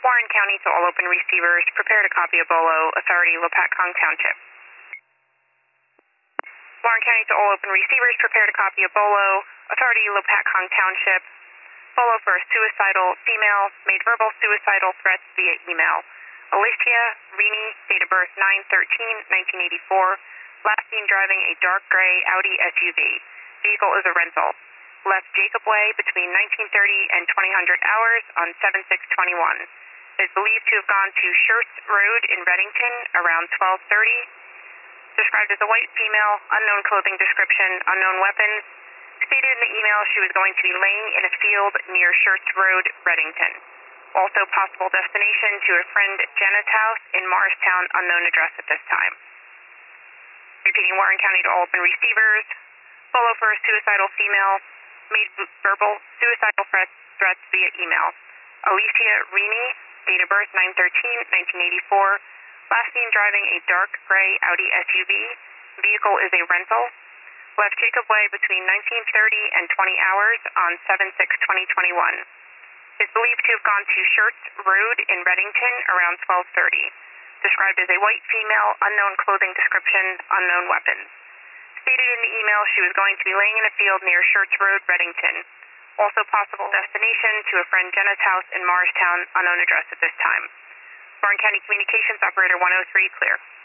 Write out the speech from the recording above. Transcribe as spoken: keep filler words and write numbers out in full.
Warren County to all open receivers, prepare to copy a bolo, authority Lopatcong Township. Warren County to all open receivers, prepare to copy a bolo, authority Lopatcong Township. Bolo for a suicidal female, made verbal suicidal threats via email. Alicia Rini, date of birth nine thirteen nineteen eighty-four, last seen driving a dark gray Audi S U V. Vehicle is a rental. Left Jacob Way between nineteen thirty and twenty hundred hours on seven six twenty-one. Is believed to have gone to Schertz Road in Reddington around twelve thirty. Described as a white female, unknown clothing description, unknown weapons. Stated in the email she was going to be laying in a field near Schertz Road, Reddington. Also possible destination to a friend Jenna's house in Morristown, unknown address at this time. Repeating, Warren County to all open receivers. Bolo for a suicidal female, made verbal suicidal threats, threats via email. Alicia Rini, date of birth nine thirteen nineteen eighty-four, last seen driving a dark gray Audi S U V. Vehicle is a rental. Left Jacob Way between nineteen thirty and twenty hours on seven six twenty twenty-one. Is believed to have gone to Schertz Road in Reddington around twelve thirty. Described as a white female, unknown clothing description, unknown weapons. Stated in the email she was going to be laying in a field near Schertz Road, Reddington. Also possible destination to a friend Jenna's house in Morristown, unknown address at this time. Warren County Communications Operator one oh three, clear.